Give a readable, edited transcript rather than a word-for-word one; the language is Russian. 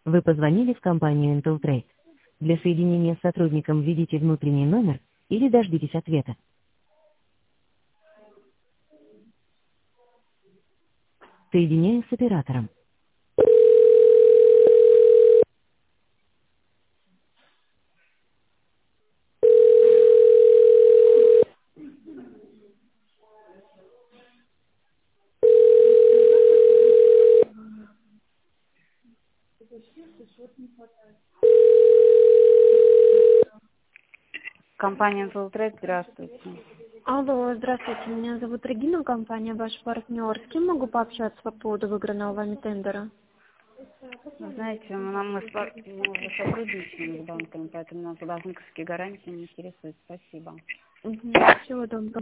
Вы позвонили в компанию Intel Trade. Для соединения с сотрудником введите внутренний номер или дождитесь ответа. Соединяю с оператором. Компания Intel Trade, здравствуйте. Алло, здравствуйте, меня зовут Регина, компания «Ваш партнер». С кем могу пообщаться по поводу выигранного вами тендера? Вы знаете, мы уже сотрудничаем с банками, поэтому нас банковские гарантии не интересуют. Спасибо. Всего доброго.